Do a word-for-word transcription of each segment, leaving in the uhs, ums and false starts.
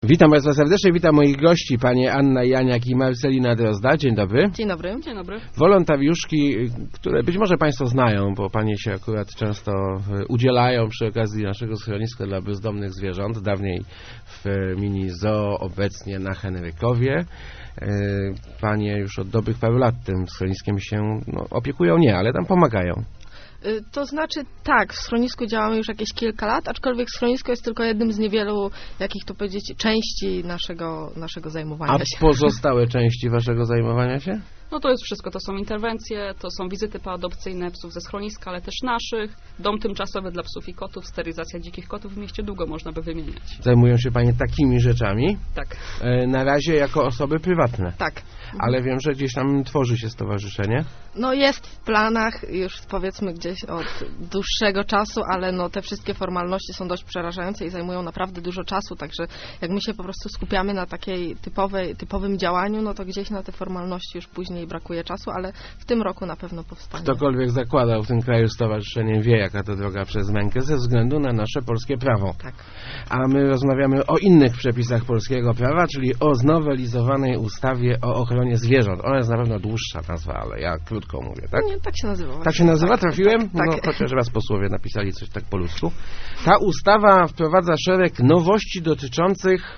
Witam Państwa serdecznie, witam moich gości, panie Anna Janiak i Marcelina Drozda. Dzień dobry. Dzień dobry. Dzień dobry. Wolontariuszki, które być może Państwo znają, bo panie się akurat często udzielają przy okazji naszego schroniska dla bezdomnych zwierząt, dawniej w mini zoo, obecnie na Henrykowie. Panie już od dobrych paru lat tym schroniskiem się no, opiekują, nie, ale tam pomagają. To znaczy tak, w schronisku działamy już jakieś kilka lat, aczkolwiek schronisko jest tylko jednym z niewielu, jakich to powiedzieć, części naszego, naszego zajmowania A się. A pozostałe części waszego zajmowania się? No to jest wszystko, to są interwencje, to są wizyty poadopcyjne psów ze schroniska, ale też naszych, dom tymczasowy dla psów i kotów, sterylizacja dzikich kotów w mieście, długo można by wymieniać. Zajmują się panie takimi rzeczami? Tak. Na razie jako osoby prywatne? Tak. Ale wiem, że gdzieś tam tworzy się stowarzyszenie? No jest w planach już powiedzmy gdzieś od dłuższego czasu, ale no te wszystkie formalności są dość przerażające i zajmują naprawdę dużo czasu, także jak my się po prostu skupiamy na takiej typowej, typowym działaniu, no to gdzieś na te formalności już później brakuje czasu, ale w tym roku na pewno powstanie. Ktokolwiek zakładał w tym kraju stowarzyszenie, wie, jaka to droga przez mękę ze względu na nasze polskie prawo. Tak. A my rozmawiamy o innych przepisach polskiego prawa, czyli o znowelizowanej ustawie o ochronie zwierząt. Ona jest na pewno dłuższa nazwa, ale ja krótko mówię, tak? Nie, tak się nazywa. Tak się nazywa? Tak, Trafiłem? Tak, no, tak. chociaż raz posłowie napisali coś tak po ludzku. Ta ustawa wprowadza szereg nowości dotyczących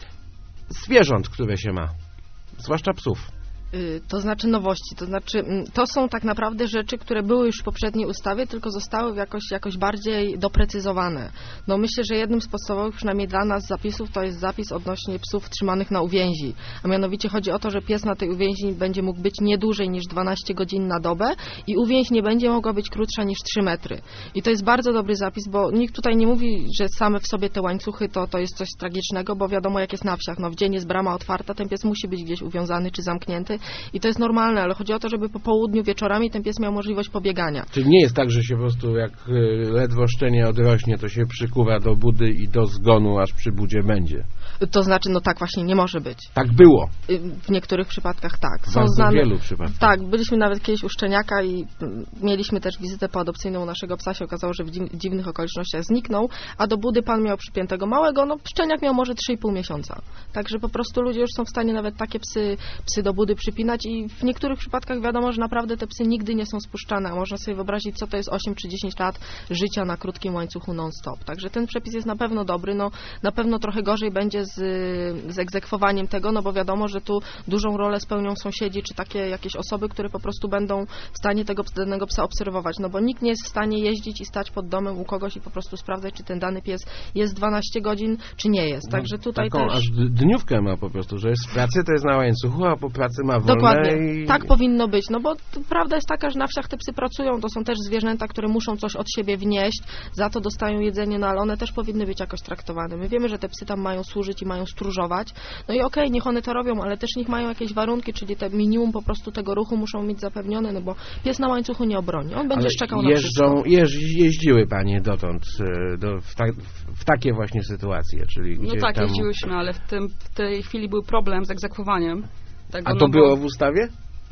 zwierząt, które się ma. Zwłaszcza psów. To znaczy nowości, to znaczy to są tak naprawdę rzeczy, które były już w poprzedniej ustawie, tylko zostały jakoś, jakoś bardziej doprecyzowane. No myślę, że jednym z podstawowych, przynajmniej dla nas, zapisów to jest zapis odnośnie psów trzymanych na uwięzi. A mianowicie chodzi o to, że pies na tej uwięzi będzie mógł być nie dłużej niż dwanaście godzin na dobę i uwięź nie będzie mogła być krótsza niż trzy metry. I to jest bardzo dobry zapis, bo nikt tutaj nie mówi, że same w sobie te łańcuchy to, to jest coś tragicznego, bo wiadomo jak jest na wsiach. No w dzień jest brama otwarta, ten pies musi być gdzieś uwiązany czy zamknięty. I to jest normalne, ale chodzi o to, żeby po południu, wieczorami ten pies miał możliwość pobiegania. Czyli nie jest tak, że się po prostu jak ledwo szczenie odrośnie, to się przykuwa do budy i do zgonu, aż przy budzie będzie. To znaczy, no tak właśnie nie może być. Tak było. W niektórych przypadkach tak. Są bardzo znane, wielu przypadkach. Tak, byliśmy nawet kiedyś u szczeniaka i mieliśmy też wizytę poadopcyjną u naszego psa. Się okazało, że w dziwnych okolicznościach zniknął, a do budy pan miał przypiętego małego, no szczeniak miał może trzy i pół miesiąca. Także po prostu ludzie już są w stanie nawet takie psy, psy do budy przypinać i w niektórych przypadkach wiadomo, że naprawdę te psy nigdy nie są spuszczane. Można sobie wyobrazić, co to jest osiem czy dziesięć lat życia na krótkim łańcuchu non-stop. Także ten przepis jest na pewno dobry, no na pewno trochę gorzej będzie z, z egzekwowaniem tego, no bo wiadomo, że tu dużą rolę spełnią sąsiedzi, czy takie jakieś osoby, które po prostu będą w stanie tego danego psa obserwować, no bo nikt nie jest w stanie jeździć i stać pod domem u kogoś i po prostu sprawdzać, czy ten dany pies jest dwanaście godzin, czy nie jest. Także tutaj Taką też... aż dniówkę ma po prostu, że jest w pracy, to jest na łańcuchu, a po pracy ma wolne. Dokładnie, i... tak powinno być, no bo prawda jest taka, że na wsiach te psy pracują, to są też zwierzęta, które muszą coś od siebie wnieść, za to dostają jedzenie, no ale one też powinny być jakoś traktowane. My wiemy, że te psy tam mają służyć i mają stróżować, no i okej, okay, niech one to robią, ale też niech mają jakieś warunki, czyli te minimum po prostu tego ruchu muszą mieć zapewnione, no bo pies na łańcuchu nie obroni, on będzie ale szczekał jeżdżą, na wszystko. Jeź, jeździły panie dotąd do, w, ta, w takie właśnie sytuacje, czyli No gdzie tak, tam... jeździłyśmy, ale w, tym, w tej chwili był problem z egzekwowaniem. Tego, A to no było bo, w ustawie?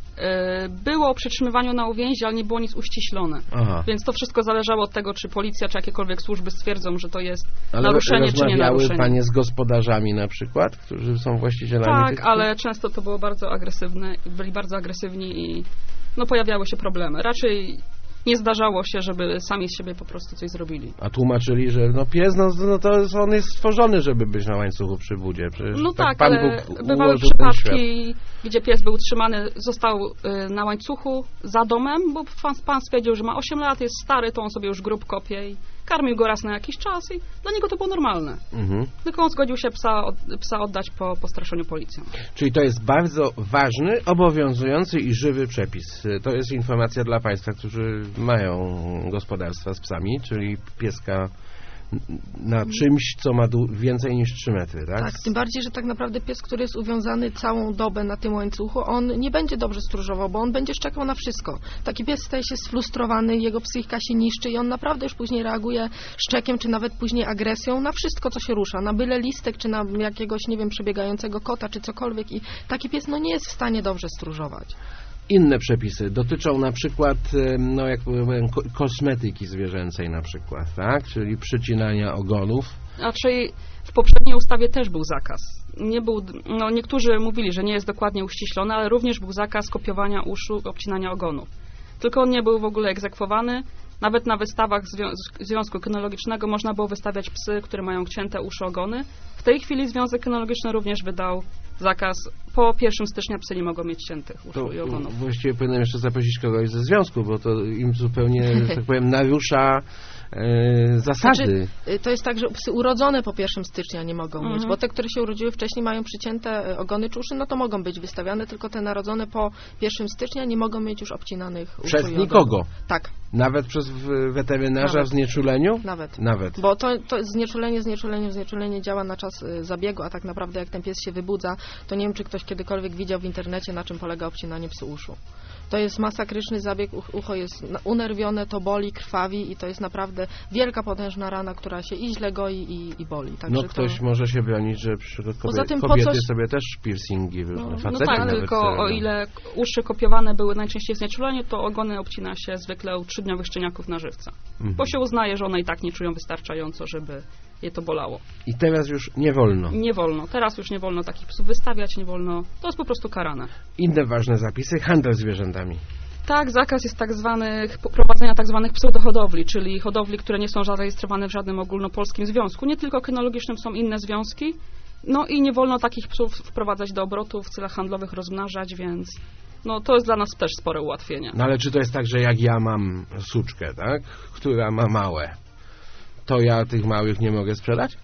y, było o przetrzymywaniu na uwięzi, ale nie było nic uściślone. Aha. Więc to wszystko zależało od tego, czy policja, czy jakiekolwiek służby stwierdzą, że to jest ale naruszenie, czy nie naruszenie. Panie z gospodarzami na przykład, którzy są właścicielami Tak, tych... ale często to było bardzo agresywne, byli bardzo agresywni i no, pojawiały się problemy. Raczej nie zdarzało się, żeby sami z siebie po prostu coś zrobili. A tłumaczyli, że no pies, no, no to on jest stworzony, żeby być na łańcuchu przy budzie. Przecież no tak, tak, Pan ale Bóg bywały przypadki, gdzie pies był utrzymany, został y, na łańcuchu za domem, bo pan, pan stwierdził, że ma osiem lat, jest stary, to on sobie już grób kopie i karmił go raz na jakiś czas i dla niego to było normalne. Mhm. Tylko on zgodził się psa, od, psa oddać po postraszeniu policją. Czyli to jest bardzo ważny, obowiązujący i żywy przepis. To jest informacja dla Państwa, którzy mają gospodarstwa z psami, czyli pieska na czymś, co ma więcej niż trzy metry, tak? Tak, tym bardziej, że tak naprawdę pies, który jest uwiązany całą dobę na tym łańcuchu, on nie będzie dobrze stróżował, bo on będzie szczekał na wszystko. Taki pies staje się sfrustrowany, jego psychika się niszczy i on naprawdę już później reaguje szczekiem, czy nawet później agresją na wszystko, co się rusza, na byle listek, czy na jakiegoś, nie wiem, przebiegającego kota, czy cokolwiek i taki pies, no nie jest w stanie dobrze stróżować. Inne przepisy dotyczą na przykład, no jak powiem, kosmetyki zwierzęcej na przykład, tak? Czyli przycinania ogonów. Raczej w poprzedniej ustawie też był zakaz. Nie był, no niektórzy mówili, że nie jest dokładnie uściślony, ale również był zakaz kopiowania uszu, obcinania ogonów. Tylko on nie był w ogóle egzekwowany. Nawet na wystawach zwią- Związku Kynologicznego można było wystawiać psy, które mają cięte uszy, ogony. W tej chwili Związek Kynologiczny również wydał zakaz. Po pierwszego stycznia psy nie mogą mieć ciętych uszu To i ogonów. właściwie powinienem jeszcze zaprosić kogoś ze związku, bo to im zupełnie, że tak powiem, narusza e, zasady. Znaczy, to jest tak, że psy urodzone po pierwszego stycznia nie mogą Mhm. mieć, bo te, które się urodziły wcześniej, mają przycięte ogony czy uszy, no to mogą być wystawiane, tylko te narodzone po pierwszego stycznia nie mogą mieć już obcinanych uszu Przez i nikogo? ogonów. Tak, Nawet przez w- weterynarza Nawet. w znieczuleniu? nawet. Nawet. Bo to, to znieczulenie, znieczulenie, znieczulenie działa na czas y, zabiegu, a tak naprawdę jak ten pies się wybudza, to nie wiem, czy ktoś kiedykolwiek widział w internecie, na czym polega obcinanie psu uszu. To jest masakryczny zabieg, uch- ucho jest na- unerwione, to boli, krwawi i to jest naprawdę wielka, potężna rana, która się i źle goi i, i boli. Także No ktoś to... może się bronić, że przy- kobie, Poza tym po kobiety coś- sobie też piercingi różne, No, faceci No tak, nawet tylko sobie, o no. ile uszy kopiowane były najczęściej w znieczuleniu, to ogony obcina się zwykle u trzydniowych szczeniaków na żywca. Mhm. Bo się uznaje, że one i tak nie czują wystarczająco, żeby je to bolało. I teraz już nie wolno. Nie wolno. Teraz już nie wolno takich psów wystawiać, nie wolno. To jest po prostu karane. Inne ważne zapisy, handel zwierzętami. Tak, zakaz jest tak zwanych, prowadzenia tak zwanych pseudohodowli, czyli hodowli, które nie są zarejestrowane w żadnym ogólnopolskim związku. Nie tylko kynologicznym, są inne związki. No i nie wolno takich psów wprowadzać do obrotu, w celach handlowych rozmnażać, więc no to jest dla nas też spore ułatwienie. No ale czy to jest tak, że jak ja mam suczkę, tak, która ma małe, to ja tych małych nie mogę sprzedać?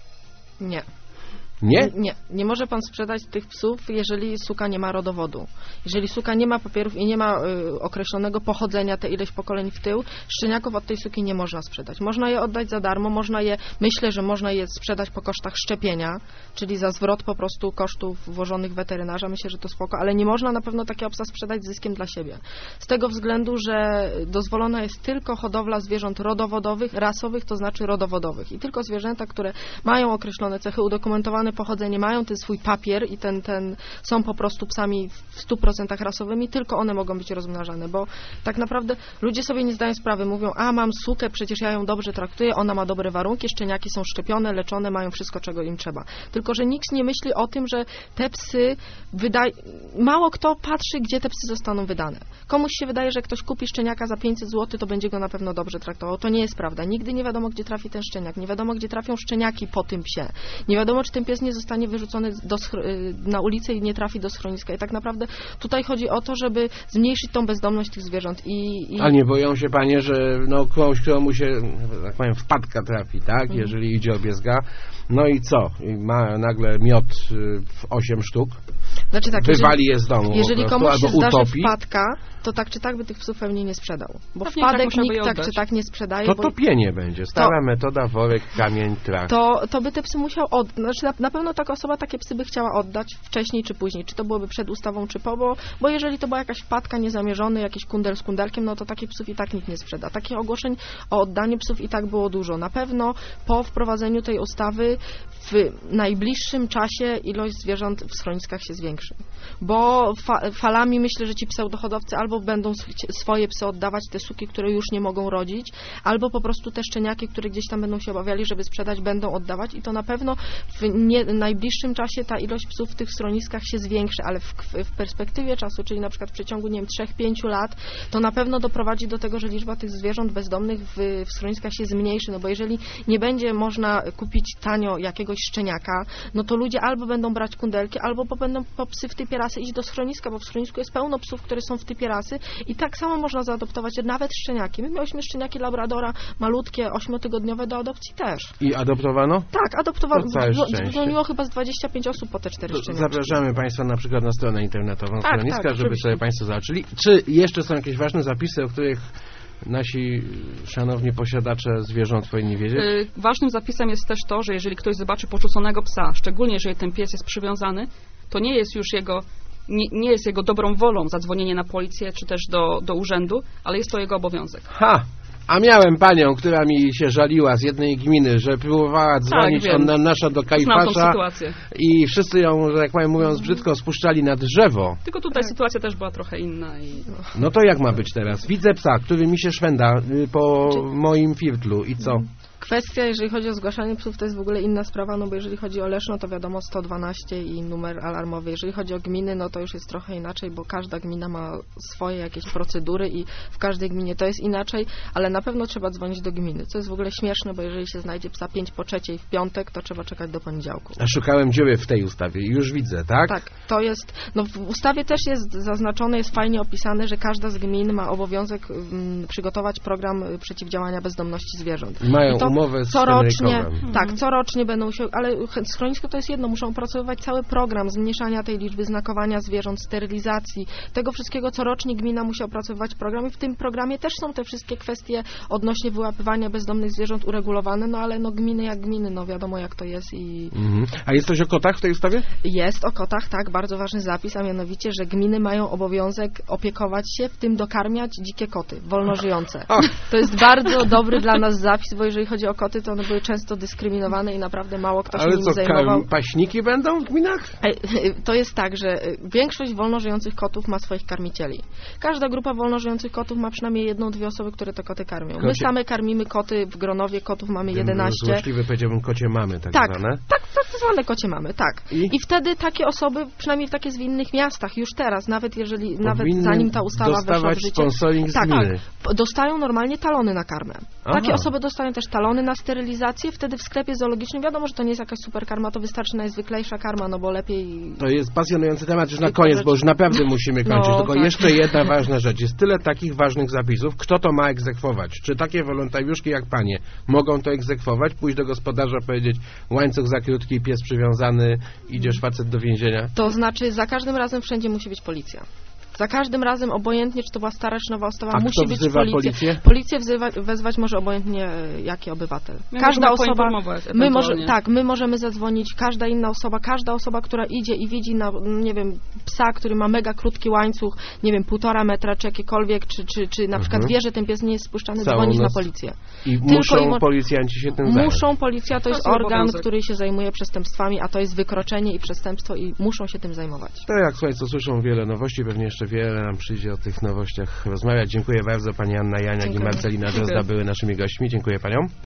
Nie. Nie? Nie, nie może pan sprzedać tych psów, jeżeli suka nie ma rodowodu. Jeżeli suka nie ma papierów i nie ma y, określonego pochodzenia, te ileś pokoleń w tył, szczeniaków od tej suki nie można sprzedać. Można je oddać za darmo, można je, myślę, że można je sprzedać po kosztach szczepienia, czyli za zwrot po prostu kosztów włożonych weterynarza. Myślę, że to spoko, ale nie można na pewno takiego psa sprzedać z zyskiem dla siebie. Z tego względu, że dozwolona jest tylko hodowla zwierząt rodowodowych, rasowych, to znaczy rodowodowych. I tylko zwierzęta, które mają określone cechy, udokumentowane pochodzenie, mają ten swój papier i ten, ten są po prostu psami w stu procentach rasowymi, tylko one mogą być rozmnażane, bo tak naprawdę ludzie sobie nie zdają sprawy, mówią, a mam sukę, przecież ja ją dobrze traktuję, ona ma dobre warunki, szczeniaki są szczepione, leczone, mają wszystko, czego im trzeba. Tylko, że nikt nie myśli o tym, że te psy wydaje... Mało kto patrzy, gdzie te psy zostaną wydane. Komuś się wydaje, że ktoś kupi szczeniaka za pięćset złotych, to będzie go na pewno dobrze traktował. To nie jest prawda. Nigdy nie wiadomo, gdzie trafi ten szczeniak. Nie wiadomo, gdzie trafią szczeniaki po tym psie. Nie wiadomo, czy ten pies nie zostanie wyrzucony do schro- na ulicę i nie trafi do schroniska. I tak naprawdę tutaj chodzi o to, żeby zmniejszyć tą bezdomność tych zwierząt. I, i... A nie boją się panie, że no komuś, komu się, tak powiem, wpadka trafi, tak, Mhm. jeżeli idzie o biezga, no i co? I ma nagle miot y, w osiem sztuk, Znaczy tak, wywali je z domu jeżeli po prostu, komuś się albo zdarzy utopi, wpadka, to tak czy tak by tych psów pewnie nie sprzedał. Bo Pewnie tak wpadek musiałby je nikt tak oddać. czy tak nie sprzedaje. to bo... topienie będzie. Stara metoda, worek, kamień, trach. To, to by te psy musiał oddać. Znaczy na, na pewno taka osoba takie psy by chciała oddać wcześniej czy później. Czy to byłoby przed ustawą, czy po, bo, bo jeżeli to była jakaś wpadka niezamierzony, jakiś kundel z kundelkiem, no to takich psów i tak nikt nie sprzeda. Takich ogłoszeń o oddaniu psów i tak było dużo. Na pewno po wprowadzeniu tej ustawy w najbliższym czasie ilość zwierząt w schroniskach się zwiększy. Bo fa falami myślę, że ci pseudohodowcy albo będą chci- swoje psy oddawać, te suki, które już nie mogą rodzić, albo po prostu te szczeniaki, które gdzieś tam będą się obawiali, żeby sprzedać, będą oddawać i to na pewno w nie, najbliższym czasie ta ilość psów w tych schroniskach się zwiększy, ale w, w perspektywie czasu, czyli na przykład w przeciągu, nie wiem, trzech pięciu lat, to na pewno doprowadzi do tego, że liczba tych zwierząt bezdomnych w, w schroniskach się zmniejszy, no bo jeżeli nie będzie można kupić tanio jakiegoś szczeniaka, no to ludzie albo będą brać kundelki, albo po, będą po psy w typie rasy iść do schroniska, bo w schronisku jest pełno psów, które są w typie rasy i tak samo można zaadoptować nawet szczeniaki. My mieliśmy szczeniaki labradora, malutkie, ośmiotygodniowe do adopcji też. I adoptowano? Tak, adoptowano. To całe szczęście. Dzwoniło chyba z dwadzieścia pięć osób po te cztery To szczeniaki. zapraszamy Państwa na przykład na stronę internetową Tak, schroniska, tak, żeby oczywiście. sobie Państwo zobaczyli. Czy jeszcze są jakieś ważne zapisy, o których nasi szanowni posiadacze zwierząt powinni wiedzieć? Y, Ważnym zapisem jest też to, że jeżeli ktoś zobaczy porzuconego psa, szczególnie jeżeli ten pies jest przywiązany, to nie jest już jego, nie, nie jest jego dobrą wolą zadzwonienie na policję czy też do, do urzędu, ale jest to jego obowiązek. Ha! A miałem panią, która mi się żaliła z jednej gminy, że próbowała dzwonić, wiem. ona nasza do Znam tą Kajfasza sytuację. i wszyscy ją, że tak powiem mówiąc brzydko, spuszczali na drzewo. Tylko tutaj sytuacja też była trochę inna. I... No to jak ma być teraz? Widzę psa, który mi się szwenda y, po Czy- moim firtlu i co? Kwestia, jeżeli chodzi o zgłaszanie psów, to jest w ogóle inna sprawa, no bo jeżeli chodzi o Leszno, to wiadomo sto dwanaście i numer alarmowy. Jeżeli chodzi o gminy, no to już jest trochę inaczej, bo każda gmina ma swoje jakieś procedury i w każdej gminie to jest inaczej, ale na pewno trzeba dzwonić do gminy, co jest w ogóle śmieszne, bo jeżeli się znajdzie psa pięć po trzeciej w piątek, to trzeba czekać do poniedziałku. A szukałem dziury w tej ustawie i już widzę, tak? Tak, to jest, no w ustawie też jest zaznaczone, jest fajnie opisane, że każda z gmin ma obowiązek um, przygotować program przeciwdziałania bezdomności zwierząt. I mają I to umowę z corocznie, mhm. tak, corocznie będą się, ale schronisko to jest jedno, muszą opracowywać cały program zmniejszania tej liczby, znakowania zwierząt, sterylizacji, tego wszystkiego corocznie gmina musi opracowywać program i w tym programie też są te wszystkie kwestie odnośnie wyłapywania bezdomnych zwierząt uregulowane, no ale no gminy jak gminy, no wiadomo jak to jest i... Mhm. A jest coś o kotach w tej ustawie? Jest o kotach, tak, bardzo ważny zapis, a mianowicie, że gminy mają obowiązek opiekować się, w tym dokarmiać dzikie koty, wolnożyjące. To jest bardzo dobry dla nas zapis, bo jeżeli chodzi o koty, to one były często dyskryminowane i naprawdę mało kto się Ale nimi co, zajmował. paśniki będą w gminach? To jest tak, że większość wolnożyjących kotów ma swoich karmicieli. Każda grupa wolnożyjących kotów ma przynajmniej jedną, dwie osoby, które te koty karmią. My Kocie. same karmimy koty w Gronowie, kotów mamy jedenaście. Złośliwy powiedziałbym kocie mamy, tak, Tak, zwane. tak, tak zwane kocie mamy, tak. I? I wtedy takie osoby, przynajmniej takie z innych miastach, już teraz, nawet jeżeli, nawet Powinny zanim ta ustawa weszła w dostawać życie, sponsoring z tak, gminy. tak, dostają normalnie talony na karmę. Aha. Takie osoby dostają też talony na sterylizację, wtedy w sklepie zoologicznym, wiadomo, że to nie jest jakaś super karma, to wystarczy najzwyklejsza karma, no bo lepiej... To jest pasjonujący temat już na koniec, bo już naprawdę musimy kończyć. No, Tylko tak. jeszcze jedna ważna rzecz. Jest tyle takich ważnych zapisów. Kto to ma egzekwować? Czy takie wolontariuszki jak panie mogą to egzekwować? Pójść do gospodarza, powiedzieć łańcuch za krótki, pies przywiązany, idziesz facet do więzienia? To znaczy za każdym razem wszędzie musi być policja. Za każdym razem, obojętnie, czy to była stara, czy nowa osoba, A musi kto być wzywa policja. policję? Policję wzywa, wezwać może obojętnie e, jaki obywatel. My Każda możemy osoba, poinformować my może, ewentualnie. tak, my możemy zadzwonić, każda inna osoba, każda osoba, która idzie i widzi na, nie wiem, psa, który ma mega krótki łańcuch, nie wiem, półtora metra, czy jakiekolwiek, czy, czy, czy na przykład Mhm. wie, że ten pies nie jest spuszczany, Całą dzwonić na noc. policję. I Tylko muszą i mo- policjanci się tym zająć. Muszą, policja to To jest jest organ, obowiązek. który się zajmuje przestępstwami, a to jest wykroczenie i przestępstwo i muszą się tym zajmować. To jak słuchajcie, słyszą wiele nowości, pewnie jeszcze wiele nam przyjdzie o tych nowościach rozmawiać. Dziękuję bardzo. Pani Anna Janiak i Dziękuję. Marcelina Drozda Dziękuję. były naszymi gośćmi. Dziękuję paniom.